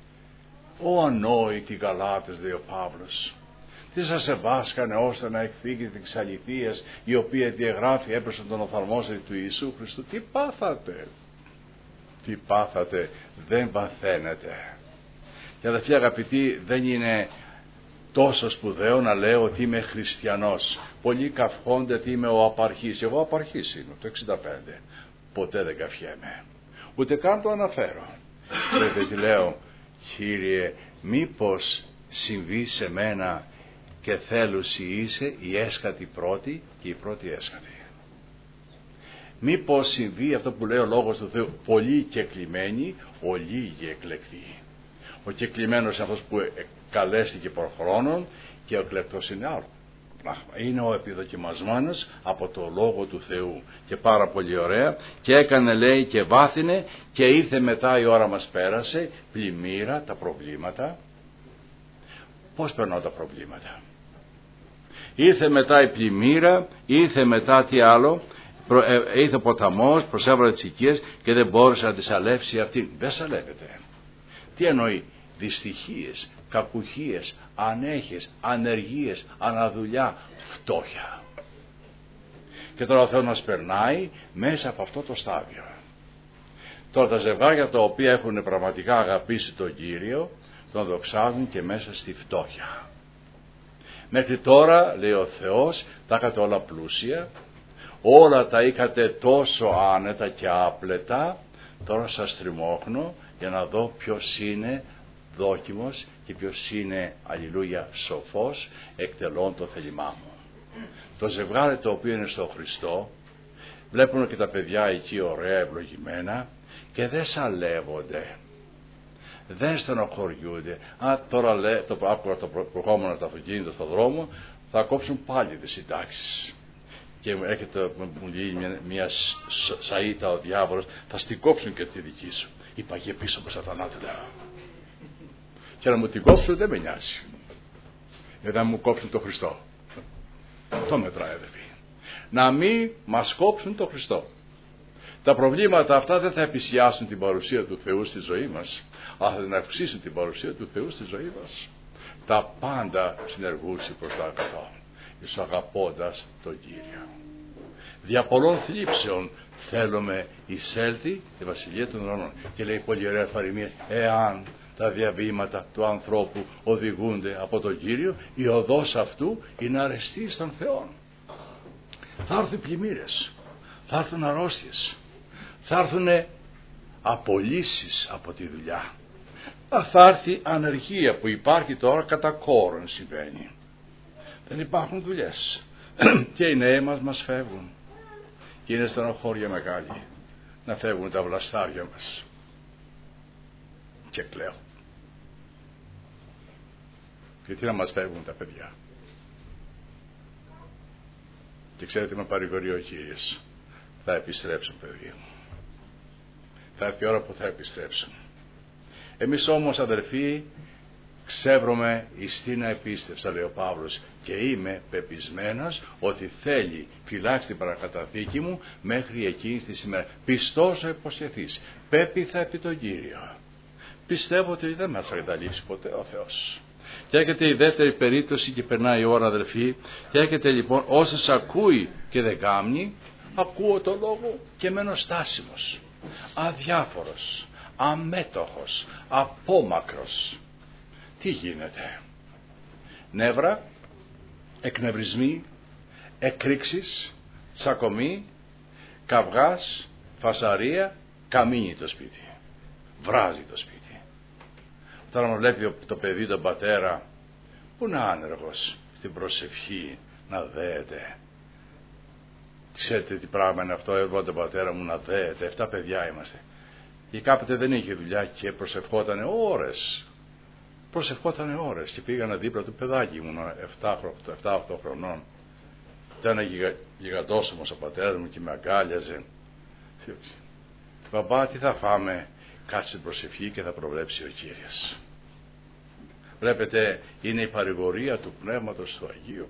Ω ανόητοι Γαλάτες, λέει ο Παύλος, τι σας εβάσκανε ώστε να εκφύγετε της αληθείας, η οποία διαγράφει έπρεπε τον οφθαλμόσυνη του Ιησού Χριστού. Τι πάθατε. Τι πάθατε, δεν βαθαίνετε. Και αδελφοί αγαπητοί, δεν είναι τόσο σπουδαίο να λέω ότι είμαι χριστιανός. Πολλοί καυχόνται ότι είμαι ο απαρχής. Εγώ απαρχής είμαι, το 65. Ποτέ δεν καυχέμαι. Ούτε καν το αναφέρω. Βλέπετε τι λέω, Κύριε, μήπως συμβεί σε μένα και θέλουσι είσαι η έσχατη πρώτη και η πρώτη έσχατη. Μήπως συμβεί αυτό που λέει ο Λόγος του Θεού, πολλοί κεκλημένοι, ο λίγοι εκλεκτοί. Ο κεκλημένος είναι αυτός που καλέστηκε προχρόνων και ο εκλεκτός είναι άλλο πράγμα. Είναι ο επιδοκιμασμένος από το Λόγο του Θεού και πάρα πολύ ωραία, και έκανε, λέει, και βάθινε και ήρθε μετά η ώρα μας πέρασε, πλημμύρα, τα προβλήματα. Πώς περνάω τα προβλήματα? Ήρθε μετά η πλημμύρα, ήρθε μετά τι άλλο? Ήρθε ο ποταμός, προσέβαλε τις οικίες και δεν μπόρεσε να τις αλεύσει αυτή. Δεν σαλεύεται. Τι εννοεί? Δυστυχίες, κακουχίες, ανέχες, ανεργίες, αναδουλειά, φτώχεια. Και τώρα ο Θεός μας περνάει μέσα από αυτό το στάδιο. Τώρα τα ζευγάρια τα οποία έχουν πραγματικά αγαπήσει τον Κύριο, τον δοξάζουν και μέσα στη φτώχεια. Μέχρι τώρα, λέει ο Θεός, τα είχατε όλα πλούσια, όλα τα είχατε τόσο άνετα και άπλετα, τώρα σας τριμώχνω για να δω ποιος είναι δόκιμος και ποιος είναι, αλληλούια, σοφός, εκτελών το θέλημά μου. Το ζευγάρι το οποίο είναι στο Χριστό, βλέπουν και τα παιδιά εκεί ωραία, ευλογημένα, και δεν σαλεύονται, δεν στενοχωριούνται. Τώρα άκουγα το προχώμενο το αυτοκίνητο στον δρόμο, θα κόψουν πάλι τις συντάξεις. Και έρχεται, μου λέει μια σαΐτα ο διάβολος, θα στην κόψουν και τη δική σου. Είπα, και πίσω από σατανά, του λέω. Και να μου την κόψουν δεν με νοιάζει. Γιατί να μου κόψουν το Χριστό. Το μετράει, αδελφοί. Να μην μας κόψουν το Χριστό. Τα προβλήματα αυτά δεν θα επισιάσουν την παρουσία του Θεού στη ζωή μας, αλλά θα την αυξήσουν την παρουσία του Θεού στη ζωή μας. Τα πάντα συνεργούσι προς τα αγαθά, εις αγαπώντας τον Κύριο. Δια πολλών θλίψεων θέλουμε εισέλθει τη Βασιλεία των Ουρανών. Και λέει πολύ ωραία φαρημία, εάν τα διαβήματα του ανθρώπου οδηγούνται από τον Κύριο, η οδός αυτού είναι αρεστή στον Θεό. Θα έρθουν πλημμύρες, θα έρθουν αρρώστιες, θα έρθουν απολύσεις από τη δουλειά, θα έρθει ανεργία που υπάρχει τώρα κατά κόρον συμβαίνει. Δεν υπάρχουν δουλειές και οι νέοι μας φεύγουν και είναι στενοχώρια μεγάλη να φεύγουν τα βλαστάρια μας. Και κλαίω. Γιατί να μας φεύγουν τα παιδιά? Και ξέρετε, με παρηγορεί ο Κύριος, θα επιστρέψουν, παιδί μου. Θα έρθει η ώρα που θα επιστρέψουν. Εμείς όμως, αδερφοί, ξεύρωμε εις την επίστευσα, λέει ο Παύλος, και είμαι πεπισμένος ότι θέλει φυλάξει την παρακαταθήκη μου μέχρι εκείνη τη ημέρα. Πιστός ο υποσχεθείς, πέπειθα επί τον Κύριο. Πιστεύω ότι δεν μας θα εγκαταλείψει ποτέ ο Θεός. Και έρχεται η δεύτερη περίπτωση και περνάει η ώρα, αδελφοί, και έρχεται λοιπόν όσος ακούει και δεν κάμνει, ακούω το λόγο και μένω στάσιμος, αδιάφορος, αμέτωχος, απόμακρος. Τι γίνεται? Νεύρα, εκνευρισμοί, εκρήξεις, τσακωμοί, καυγάς, φασαρία, καμίνει το σπίτι, βράζει το σπίτι. Τώρα βλέπει το παιδί τον πατέρα που είναι άνεργος στην προσευχή να δέεται, Ξέρετε τι πράγμα είναι αυτό? Έβλεπα τον πατέρα μου να δέεται, 7 παιδιά είμαστε. Και κάποτε δεν είχε δουλειά και προσευχότανε ώρες. Προσευχότανε ώρες και πήγανα δίπλα του, παιδάκι ήμουν 7-8 χρονών. Ήταν γιγαντόσωμος ο πατέρας μου και με αγκάλιαζε. Μπαμπά, τι θα φάμε? Κάτσε στην προσευχή και θα προβλέψει ο Κύριος. Βλέπετε, είναι η παρηγορία του Πνεύματος του Αγίου.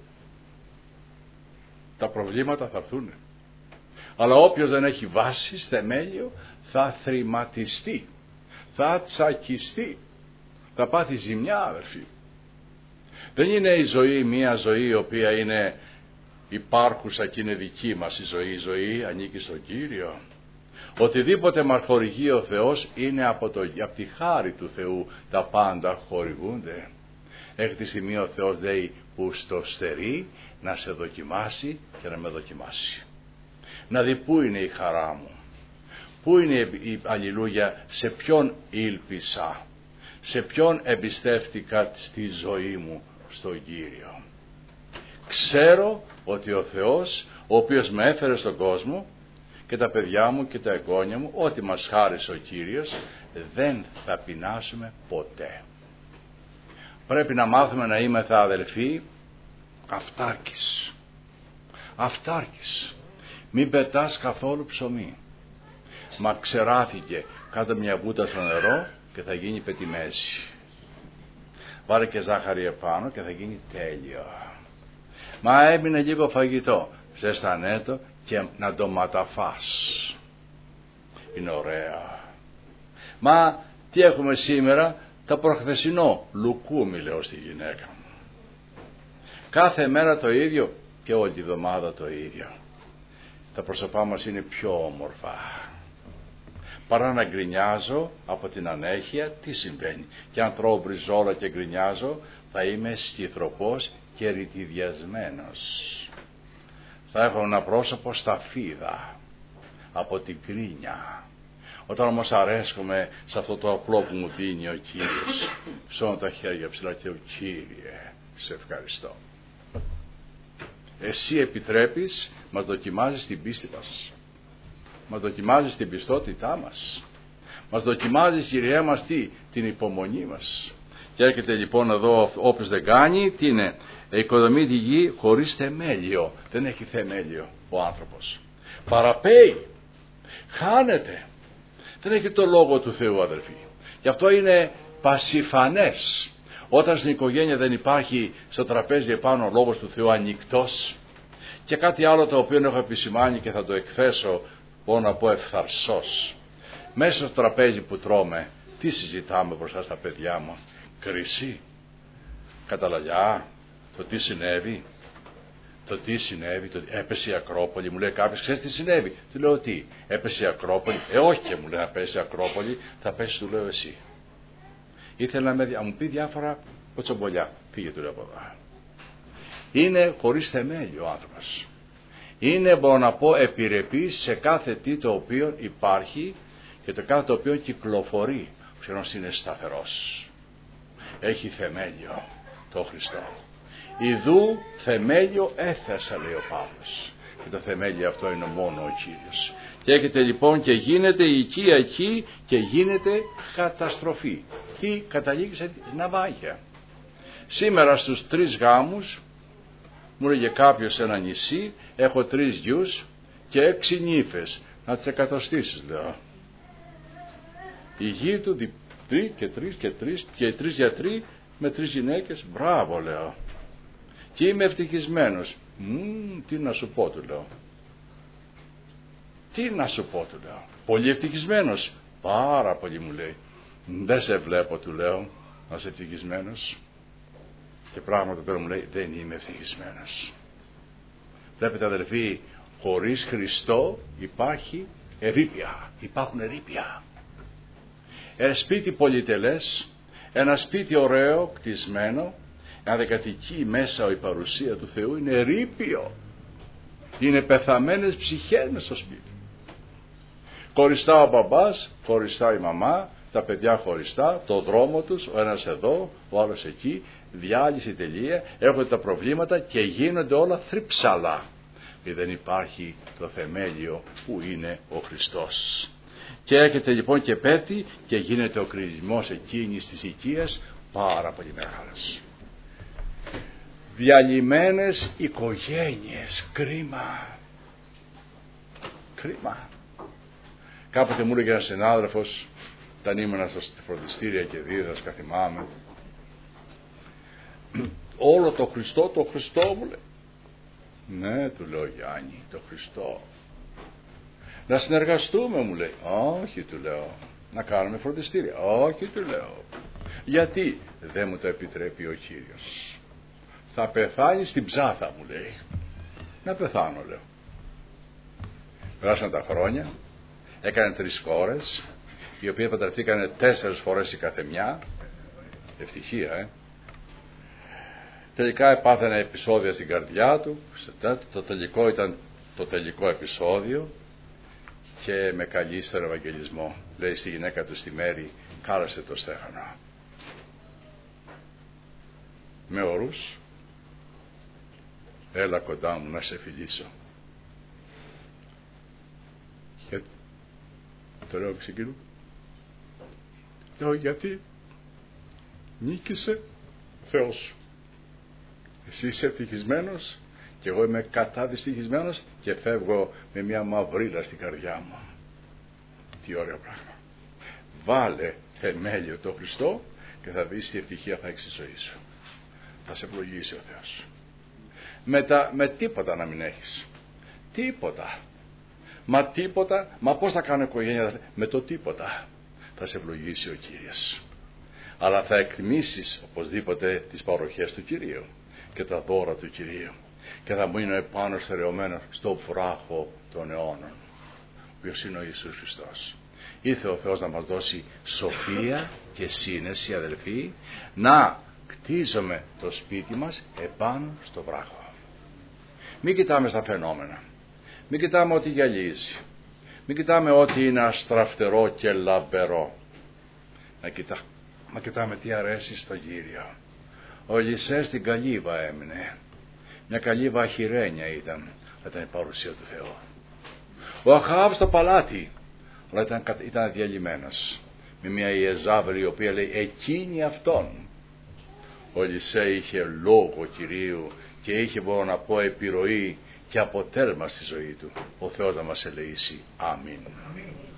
Τα προβλήματα θα έρθουν. Αλλά όποιος δεν έχει βάση, θεμέλιο, θα θρηματιστεί, θα τσακιστεί, θα πάθει ζημιά, αδερφοί. Δεν είναι η ζωή μια ζωή η οποία είναι υπάρχουσα και είναι δική μας η ζωή ανήκει στον Κύριο. Οτιδήποτε μας χορηγεί ο Θεός είναι από τη χάρη του Θεού, τα πάντα χορηγούνται. Έχει τη στιγμή ο Θεός λέει που στο στερεί να σε δοκιμάσει και να με δοκιμάσει. Να δει πού είναι η χαρά μου, πού είναι η αλληλούια, σε ποιον ήλπισα, σε ποιον εμπιστεύτηκα στη ζωή μου, στον Κύριο. Ξέρω ότι ο Θεός, ο οποίος με έφερε στον κόσμο, και τα παιδιά μου και τα εγγόνια μου, ό,τι μας χάρισε ο Κύριος, δεν θα πεινάσουμε ποτέ. Πρέπει να μάθουμε να είμαστε, αδελφοί, αυτάρκης. Μην πετάς καθόλου ψωμί. Μα ξεράθηκε κάτω μια βούτα στο νερό και θα γίνει πετιμέζι. Βάλε και ζάχαρη επάνω και θα γίνει τέλειο. Μα έμεινε λίγο φαγητό. Ζέστανέ το και να το ματαφάς. Είναι ωραία. Μα τι έχουμε σήμερα? Τα προχθεσινό λουκούμι, λέω στη γυναίκα μου. Κάθε μέρα το ίδιο και όλη τη εβδομάδα το ίδιο. Τα πρόσωπά μας είναι πιο όμορφα. Παρά να γκρινιάζω από την ανέχεια, τι συμβαίνει? Και αν τρώω μπριζόλα και γκρινιάζω, θα είμαι στιθροπός και ρητιδιασμένος. Θα έχω ένα πρόσωπο σταφίδα από την κρίνια. Όταν όμως αρέσκομαι σε αυτό το απλό που μου δίνει ο Κύριος, ψώνω τα χέρια ψηλά και ο Κύριε, σε ευχαριστώ. Εσύ επιτρέπεις, μας δοκιμάζεις την πίστη μας. Μας δοκιμάζεις την πιστότητά μας. Μας δοκιμάζεις, Κύριε μας, την υπομονή μας. Και έρχεται λοιπόν εδώ όποιος δεν κάνει, τι είναι? Οικοδομεί τη γη χωρίς θεμέλιο. Δεν έχει θεμέλιο ο άνθρωπος. Παραπέει. Χάνεται. Δεν έχει το λόγο του Θεού, αδερφοί. Γι' αυτό είναι πασιφανές. Όταν στην οικογένεια δεν υπάρχει στο τραπέζι επάνω ο λόγος του Θεού ανοιχτός, και κάτι άλλο το οποίο έχω επισημάνει και θα το εκθέσω, μπορώ να πω ευθαρσός. Μέσα στο τραπέζι που τρώμε, τι συζητάμε μπροστά στα παιδιά μου? Κρίση, καταλαλιά, το τι συνέβη, έπεσε η Ακρόπολη. Μου λέει κάποιος, ξέρεις τι συνέβη? Του λέω τι? Έπεσε η Ακρόπολη? Όχι, και μου λέει να πέσει η Ακρόπολη, θα πέσει, του λέω εσύ. Ήθελα να μου πει διάφορα κοτσομπολιά. Φύγε, του λέω από εδώ. Είναι χωρίς θεμέλιο ο άνθρωπος. Είναι, μπορώ να πω, επιρρεπής σε κάθε τι το οποίο υπάρχει και το κάθε το οποίο κυκλοφορεί. Ξέροντας είναι σταθερός. Έχει θεμέλιο το Χριστό. Ιδού θεμέλιο έθεσα, λέει ο Παύλος. Και το θεμέλιο αυτό είναι μόνο ο Κύριος. Και έχετε λοιπόν και γίνεται η οικία εκεί και γίνεται καταστροφή. Τι καταλήγει σε ναυάγια. Σήμερα στους 3 γάμους, μου έλεγε κάποιος σε ένα νησί, έχω 3 γιους και 6 νύφες. Να τις εκατοστήσεις, λέω. Η γη του 3 και 3 και 3 και 3 γιατροί με 3 γυναίκες. Μπράβο, λέω. Και είμαι ευτυχισμένος. Τι να σου πω, του λέω. Τι να σου πω, του λέω. Πολύ ευτυχισμένος. Πάρα πολύ, μου λέει. Δεν σε βλέπω, του λέω, να είσαι ευτυχισμένος. Και πράγματα τώρα μου λέει, δεν είμαι ευτυχισμένος. Βλέπετε, αδελφοί, χωρίς Χριστό υπάρχει ερείπια. Υπάρχουν ερείπια. Ένα σπίτι πολυτελές, ένα σπίτι ωραίο, κτισμένο, αν δεν κατοικεί μέσα η παρουσία του Θεού, είναι ερείπιο. Είναι πεθαμένες ψυχές μες στο σπίτι. Χωριστά ο μπαμπάς, χωριστά η μαμά, τα παιδιά χωριστά, το δρόμο τους, ο ένας εδώ, ο άλλος εκεί, διάλυση τελεία, έρχονται τα προβλήματα και γίνονται όλα θρυψαλά. δεν υπάρχει το θεμέλιο που είναι ο Χριστός. Και έρχεται λοιπόν και πέφτει και γίνεται ο κρισμός εκείνης της οικίας πάρα πολύ μεγάλος. Διαλυμένες οικογένειες, κρίμα. Κρίμα. Κάποτε μου έλεγε ένας συνάδελφος, όταν ήμουν στα φροντιστήρια και δίδασκα, θυμάμαι, όλο το Χριστό μου λέει. Ναι, του λέω, Γιάννη, το Χριστό. Να συνεργαστούμε, μου λέει. Όχι, του λέω. Να κάνουμε φροντιστήρια. Όχι, του λέω. Γιατί? Δεν μου το επιτρέπει ο Κύριος. Θα πεθάνει στην ψάθα, μου λέει. Να πεθάνω, λέω. Περάσαν τα χρόνια. Έκανε 3 κόρες, οι οποίες παντρευτήκανε 4 φορές η καθεμιά. Ευτυχία, Τελικά επάθαινε επεισόδια στην καρδιά του. Το τελικό ήταν το τελικό επεισόδιο και με καλεί στον Ευαγγελισμό. Λέει στη γυναίκα του, στη Μέρη, κάλεσε το Στέφανο. Με όρους, έλα κοντά μου να σε φιλήσω. Και το λέω ξεκινού. Λέω, γιατί νίκησε ο Θεός σου. Εσύ είσαι ευτυχισμένος και εγώ είμαι κατά δυστυχισμένος και φεύγω με μια μαυρίλα στην καρδιά μου. Τι ωραίο πράγμα. Βάλε θεμέλιο το Χριστό και θα δεις τι ευτυχία θα έχεις στη ζωή σου. Θα σε ευλογήσει ο Θεός. Με τίποτα να μην έχεις. Τίποτα. Μα τίποτα. Μα πώς θα κάνω οικογένεια? Με το τίποτα θα σε ευλογήσει ο Κύριος. Αλλά θα εκτιμήσεις οπωσδήποτε τις παροχές του Κυρίου και τα δώρα του Κυρίου και θα μείνω επάνω στερεωμένο στο βράχο των αιώνων, ο οποίος είναι ο Ιησούς Χριστός. Ήρθε ο Θεός να μας δώσει σοφία και σύνεση, αδελφοί, να κτίζουμε το σπίτι μας επάνω στο βράχο. Μην κοιτάμε στα φαινόμενα, μην κοιτάμε ότι γυαλίζει, μην κοιτάμε ότι είναι αστραφτερό και λαμπερό. Να κοιτάμε τι αρέσει στον Κύριο. Ο Ελισές στην καλύβα έμεινε. Μια καλύβα αχυρένια ήταν η παρουσία του Θεού. Ο Αχάβ στο παλάτι, αλλά ήταν διαλυμένος. Με μια Ιεζάβελ η οποία λέει εκείνη αυτόν. Ο Ελισέ είχε λόγο Κυρίου και είχε, μπορώ να πω, επιρροή και αποτέλεσμα στη ζωή του. Ο Θεός να μας ελεήσει. Αμήν.